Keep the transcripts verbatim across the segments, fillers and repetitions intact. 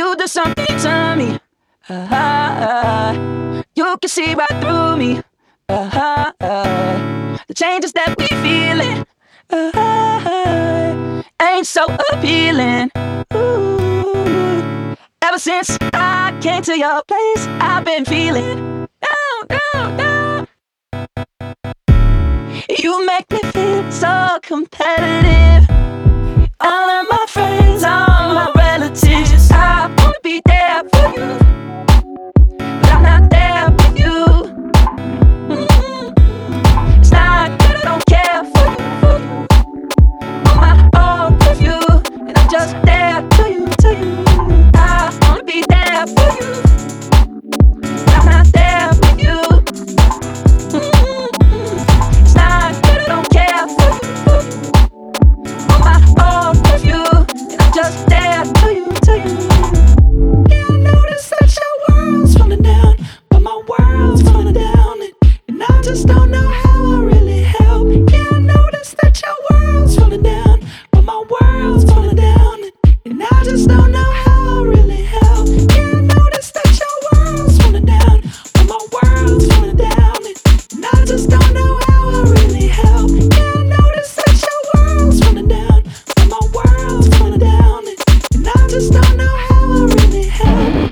You do something to me. Uh-huh. You can see right through me. Uh-huh. The changes that we feeling uh-huh. ain't so appealing. Ooh. Ever since I came to your place, I've been feeling down, down, down. You make me feel so competitive. All of my friends, all my relatives, I wanna be there for you, but I'm not there for you. Mm-hmm. It's not that I don't care for you, for you. On my own with you, and I'm just there to you, to you. I wanna be there for you, but I'm not there for you. Mm-hmm. It's not that I don't care for you, for you. On my own with you, and I'm just there to you, to you. Yeah, I notice that your world's falling down, but my world's falling down, and, and I just don't know how I really help. Yeah, I notice that your world's falling down, but my world's falling down, and, and I just don't know how I really help. Yeah, I notice that your world's falling down, but my world's falling down, and, and I just don't know how I really help. Yeah, I notice that your world's falling down, but my world's falling down, and, and I just don't know how I really help.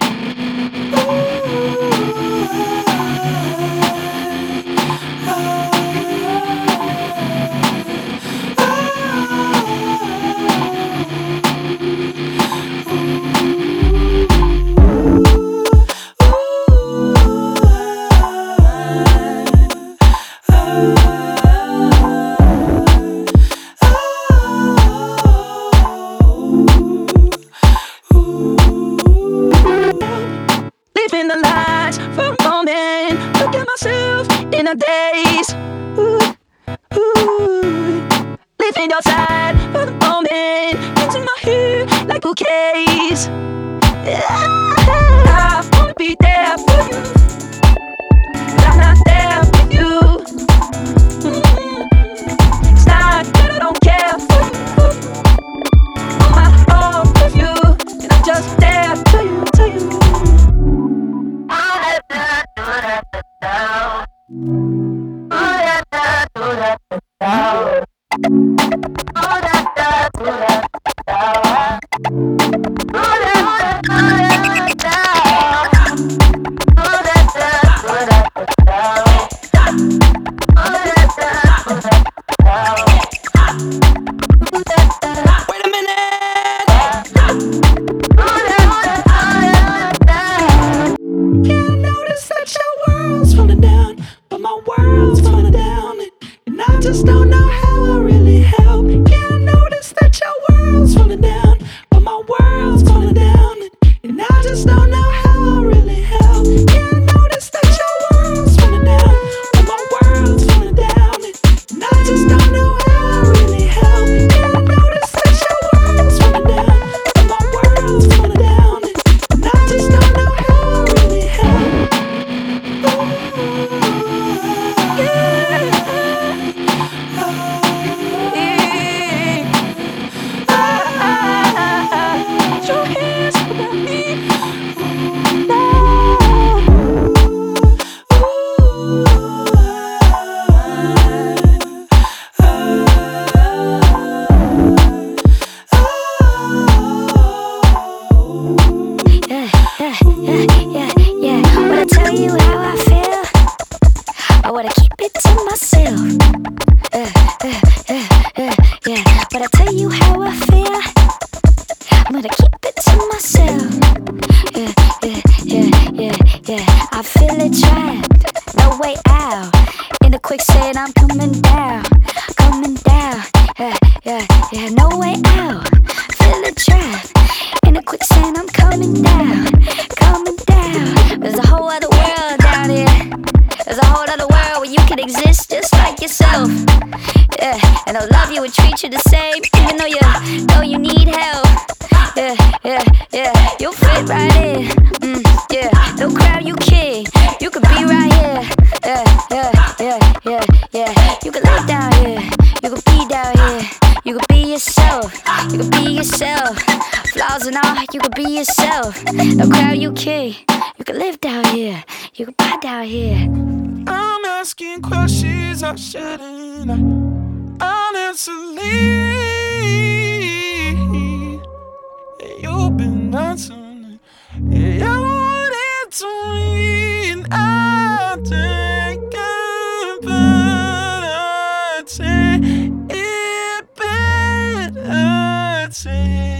Leaving the lines for a moment. Look at myself in a daze. Ooh, ooh. Leaving your side for the moment. Into my hair like bouquets. Yeah. I wanna be there for you, but I'm not there for you. Mm-hmm. It's not that I don't care for you, for you. On my own with you, and I'm just there to you, to you. Wait a minute. Yeah, I notice that your world's falling down, but my world's falling down, and, and I just don't know how I really help. Yeah, I notice that your world's falling down, but my world's falling down, and, and I just don't know how I really help. Yeah, I notice that your world's falling down, but my world's falling down, and, and I just don't know how I really help. Yeah, I notice that your world's falling down, but my world's falling down, and, and I just don't know how I really help. I wanna keep it to myself. Uh, uh, uh, uh, yeah. But I tell you how I feel, I'm gonna keep it to myself. Yeah, yeah, yeah, yeah, yeah. I feel it trapped, no way out. In the quicksand, I'm coming down, coming down. Yeah, yeah, yeah, no way out. Feel it trapped. In the quicksand, I'm coming down, coming down. There's a whole other world down here. There's a whole other world where you can exist just like yourself. Yeah, and they'll love you and treat you the same, even though you know you need help. Yeah, yeah, yeah, you'll fit right in. Mm, yeah, no crown you king, you could be right here. Yeah, yeah, yeah, yeah, yeah. You could lay down here, you could be down here, you could be yourself. You can be yourself. Flaws and all, you can be yourself. No crowd you king. You can live down here. You can buy down here. I'm asking questions I shouldn't. Honestly, you've been answering. You wanted to me, and I think it better. Take it better. Take